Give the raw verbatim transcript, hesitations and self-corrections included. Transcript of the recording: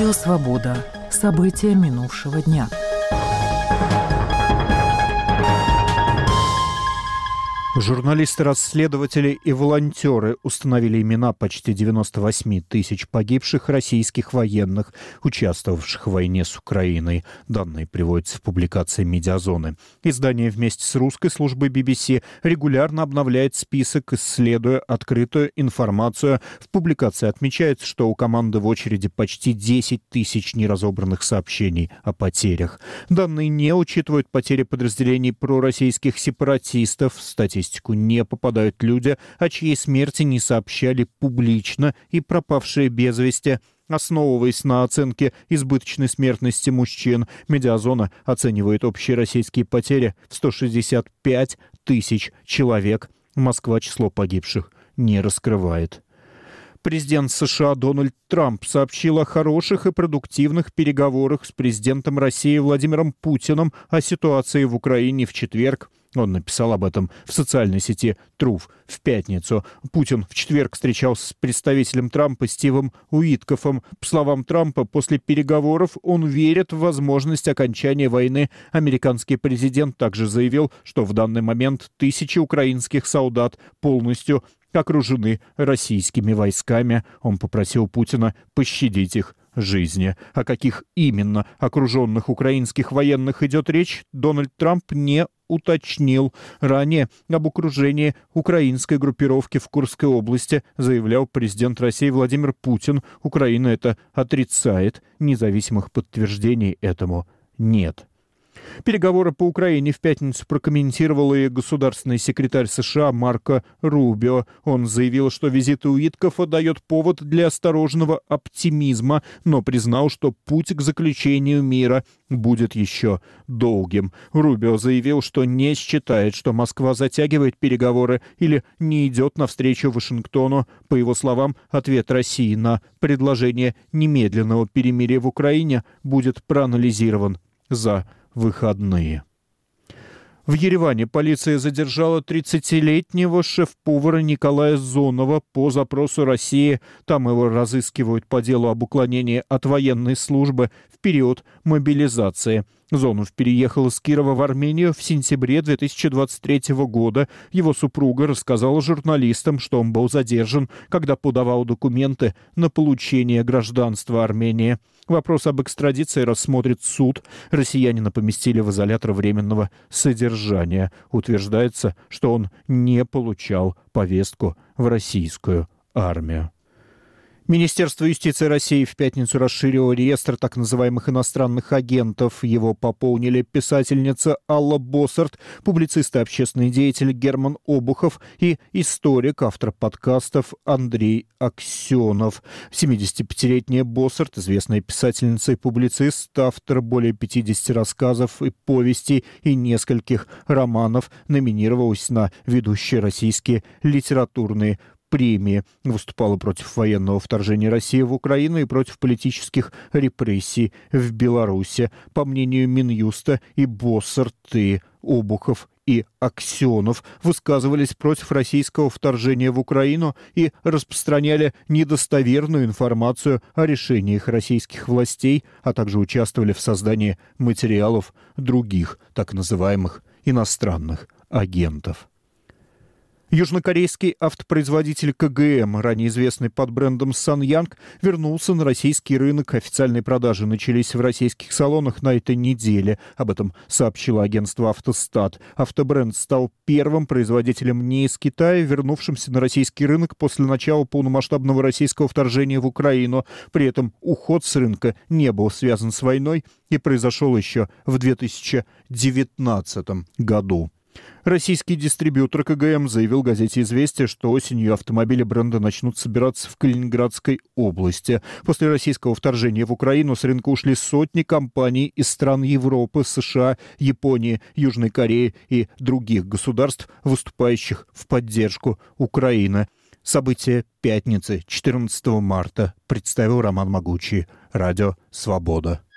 Радио «Свобода». События минувшего дня. Журналисты-расследователи и волонтеры установили имена почти девяноста восьми тысяч погибших российских военных, участвовавших в войне с Украиной. Данные приводятся в публикации «Медиазоны». Издание вместе с русской службой би би си регулярно обновляет список, исследуя открытую информацию. В публикации отмечается, что у команды в очереди почти десять тысяч неразобранных сообщений о потерях. Данные не учитывают потери подразделений пророссийских сепаратистов. Статьи не попадают люди, о чьей смерти не сообщали публично и пропавшие без вести. Основываясь на оценке избыточной смертности мужчин, «Медиазона» оценивает общие российские потери в сто шестьдесят пять тысяч человек. Москва число погибших не раскрывает. Президент США Дональд Трамп сообщил о хороших и продуктивных переговорах с президентом России Владимиром Путиным о ситуации в Украине в четверг. Он написал об этом в социальной сети Truth в пятницу. Путин в четверг встречался с представителем Трампа Стивом Уиткофом. По словам Трампа, после переговоров он верит в возможность окончания войны. Американский президент также заявил, что в данный момент тысячи украинских солдат полностью окружены российскими войсками. Он попросил Путина пощадить их жизни. О каких именно окруженных украинских военных идет речь, Дональд Трамп не уточнил. Ранее об окружении украинской группировки в Курской области заявлял президент России Владимир Путин. Украина это отрицает. Независимых подтверждений этому нет. Переговоры по Украине в пятницу прокомментировал и государственный секретарь США Марко Рубио. Он заявил, что визит Уиткофа дает повод для осторожного оптимизма, но признал, что путь к заключению мира будет еще долгим. Рубио заявил, что не считает, что Москва затягивает переговоры или не идет навстречу Вашингтону. По его словам, ответ России на предложение немедленного перемирия в Украине будет проанализирован за выходные. В Ереване полиция задержала тридцатилетнего шеф-повара Николая Зонова по запросу России. Там его разыскивают по делу об уклонении от военной службы в период мобилизации. Зонов переехал из Кирова в Армению в сентябре две тысячи двадцать третьего года. Его супруга рассказала журналистам, что он был задержан, когда подавал документы на получение гражданства Армении. Вопрос об экстрадиции рассмотрит суд. Россиянина поместили в изолятор временного содержания. Утверждается, что он не получал повестку в российскую армию. Министерство юстиции России в пятницу расширило реестр так называемых иностранных агентов. Его пополнили писательница Алла Боссарт, публицист и общественный деятель Герман Обухов и историк, автор подкастов Андрей Аксенов. семидесятипятилетняя Боссарт, известная писательница и публицист, автор более пятидесяти рассказов и повестей и нескольких романов, номинировалась на ведущие российские литературные премии, выступала против военного вторжения России в Украину и против политических репрессий в Беларуси. По мнению Минюста, и Боссарт, и Обухов, и Аксенов высказывались против российского вторжения в Украину и распространяли недостоверную информацию о решениях российских властей, а также участвовали в создании материалов других так называемых иностранных агентов. Южнокорейский автопроизводитель ка гэ эм, ранее известный под брендом Саньянг, вернулся на российский рынок. Официальные продажи начались в российских салонах на этой неделе. Об этом сообщило агентство «Автостат». Автобренд стал первым производителем не из Китая, вернувшимся на российский рынок после начала полномасштабного российского вторжения в Украину. При этом уход с рынка не был связан с войной и произошел еще в две тысячи девятнадцатом году. Российский дистрибьютор ка гэ эм заявил газете «Известия», что осенью автомобили бренда начнут собираться в Калининградской области. После российского вторжения в Украину с рынка ушли сотни компаний из стран Европы, США, Японии, Южной Кореи и других государств, выступающих в поддержку Украины. События пятницы, четырнадцатого марта, представил Роман Могучий. Радио «Свобода».